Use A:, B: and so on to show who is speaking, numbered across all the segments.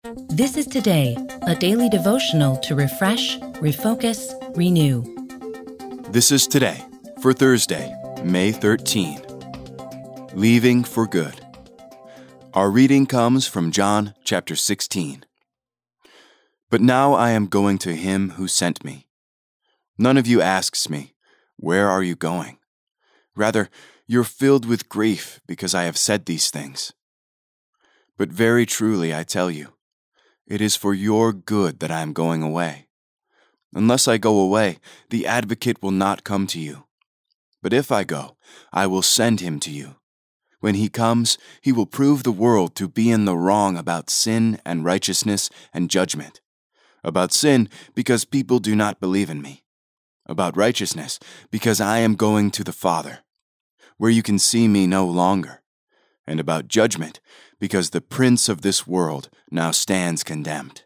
A: This is Today, a daily devotional to refresh, refocus, renew.
B: This is Today for Thursday, May 13. Leaving for Good. Our reading comes from John chapter 16. But now I am going to him who sent me. None of you asks me, "Where are you going?" Rather, you're filled with grief because I have said these things. But very truly I tell you, it is for your good that I am going away. Unless I go away, the Advocate will not come to you. But if I go, I will send him to you. When he comes, he will prove the world to be in the wrong about sin and righteousness and judgment. About sin, because people do not believe in me. About righteousness, because I am going to the Father, where you can see me no longer. And about judgment, because the prince of this world now stands condemned.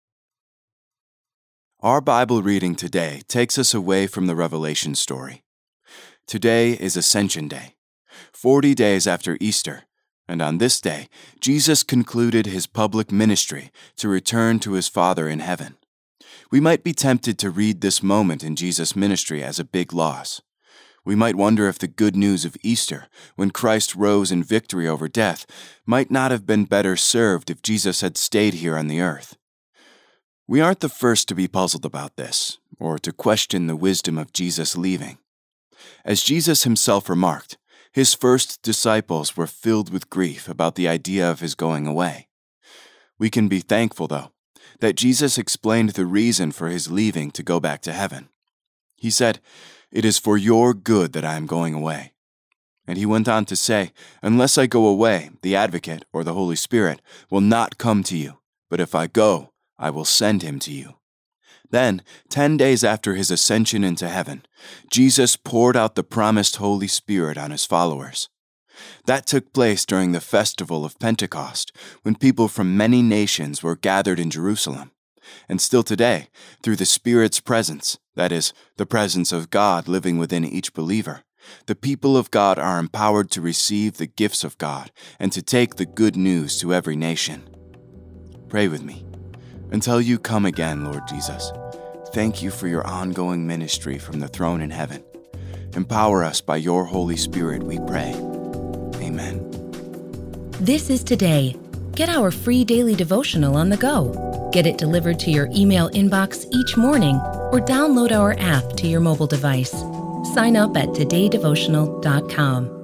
B: Our Bible reading today takes us away from the Revelation story. Today is Ascension Day, 40 days after Easter, and on this day, Jesus concluded his public ministry to return to his Father in heaven. We might be tempted to read this moment in Jesus' ministry as a big loss. We might wonder if the good news of Easter, when Christ rose in victory over death, might not have been better served if Jesus had stayed here on the earth. We aren't the first to be puzzled about this, or to question the wisdom of Jesus leaving. As Jesus himself remarked, his first disciples were filled with grief about the idea of his going away. We can be thankful, though, that Jesus explained the reason for his leaving to go back to heaven. He said, "It is for your good that I am going away." And he went on to say, "Unless I go away, the Advocate, or the Holy Spirit, will not come to you. But if I go, I will send him to you." Then, 10 days after his ascension into heaven, Jesus poured out the promised Holy Spirit on his followers. That took place during the festival of Pentecost, when people from many nations were gathered in Jerusalem. And still today, through the Spirit's presence, that is, the presence of God living within each believer, the people of God are empowered to receive the gifts of God and to take the good news to every nation. Pray with me. Until you come again, Lord Jesus, thank you for your ongoing ministry from the throne in heaven. Empower us by your Holy Spirit, we pray. Amen.
A: This is Today. Get our free daily devotional on the go. Get it delivered to your email inbox each morning or download our app to your mobile device. Sign up at todaydevotional.com.